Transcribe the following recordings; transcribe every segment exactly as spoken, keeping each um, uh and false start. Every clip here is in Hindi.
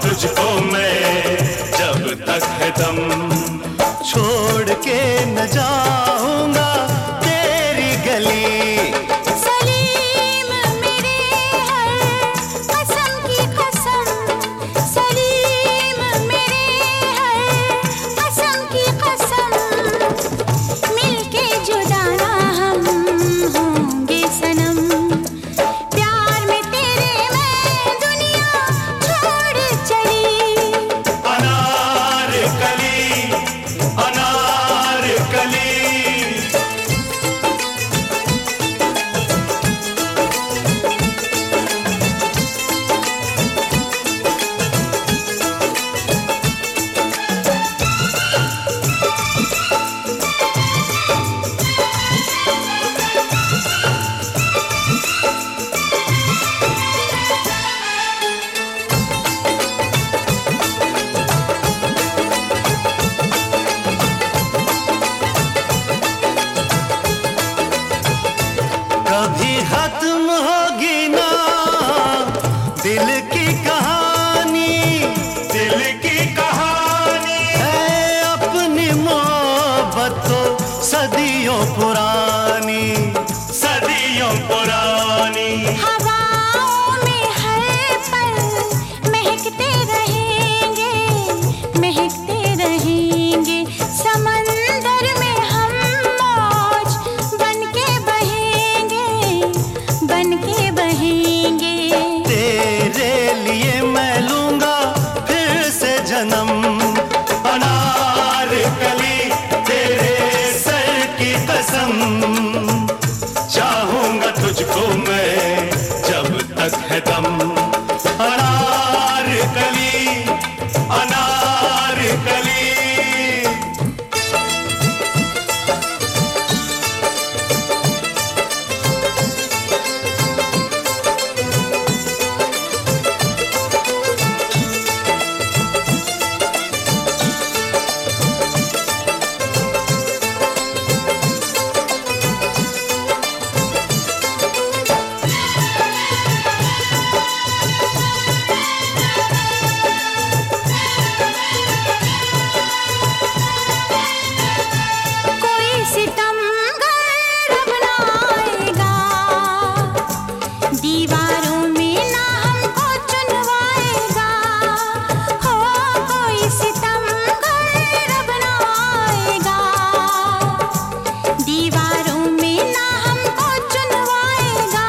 तुझको मैं जब तक है दम। छोड़ के न जाऊंगा तेरी गली। सलीम मेरे हर कसम की कसम, सलीम मेरे हर कसम की कसम, मिलके जुदा ना हम होंगे सनम। प्यार में तेरे मैं दुनिया छोड़ चली। अनार कली अनार कली। कभी खत्म होगी ना दिल की कहानी, दिल की कहानी है अपनी मोहब्बत तो सदियों पुरानी। सदियों पुरानी। हवाओं में हर पल महकते रहेंगे, महकते रहेंगे। समंदर में हम मौज बनके बहेंगे, बनके बहेंगे। तेरे लिए मैं लूंगा फिर से जन्म। अनार कली तेरे सर की कसम, चाहूंगा तुझको मैं जब तक है दम। अनार कली अनार कली। कोई सितमगर अब ना आएगा, दीवारों में ना हमको चुनवाएगा। हो कोई सितमगर अब ना आएगा, दीवारों में ना हमको चुनवाएगा।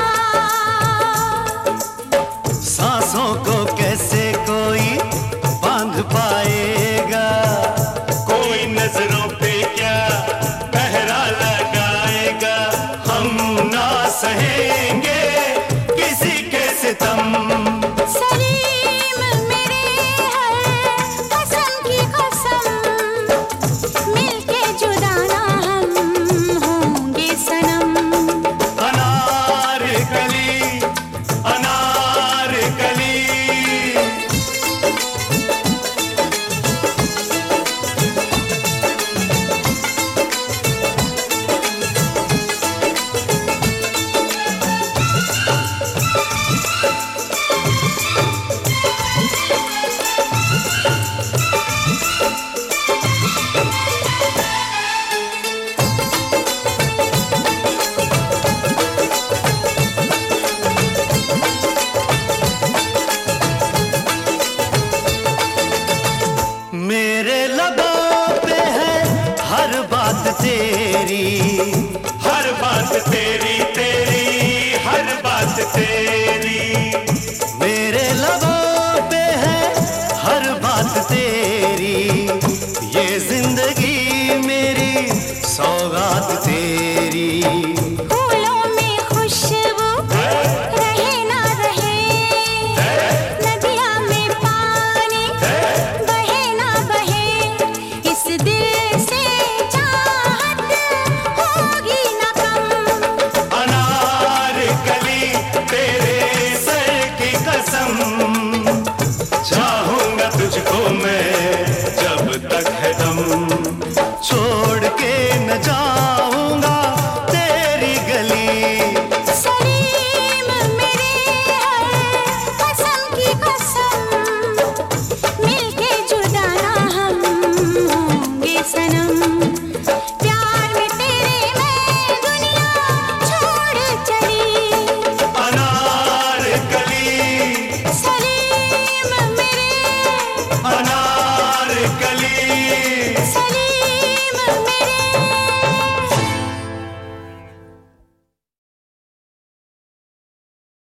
सांसों को कैसे कोई बांध पाएगा, कोई नजरों पे क्या पहरा लगाएगा। हम ना सहेंगे किसी के सितम। सलीम मेरे हर कसम की कसम, मिलके जुदा ना हम होंगे सनम। अनार कली अनार कली। मेरे लबों पे है हर बात तेरी। हर बात तेरी तेरी हर बात तेरी। मेरे लबों पे है हर बात तेरी, ये जिंदगी मेरी सौगात तेरी। फूलों में खुशबू रहे ना रहे, नदिया में पानी बहे ना बहे, इस दिल से चाहत होगी ना कम। कली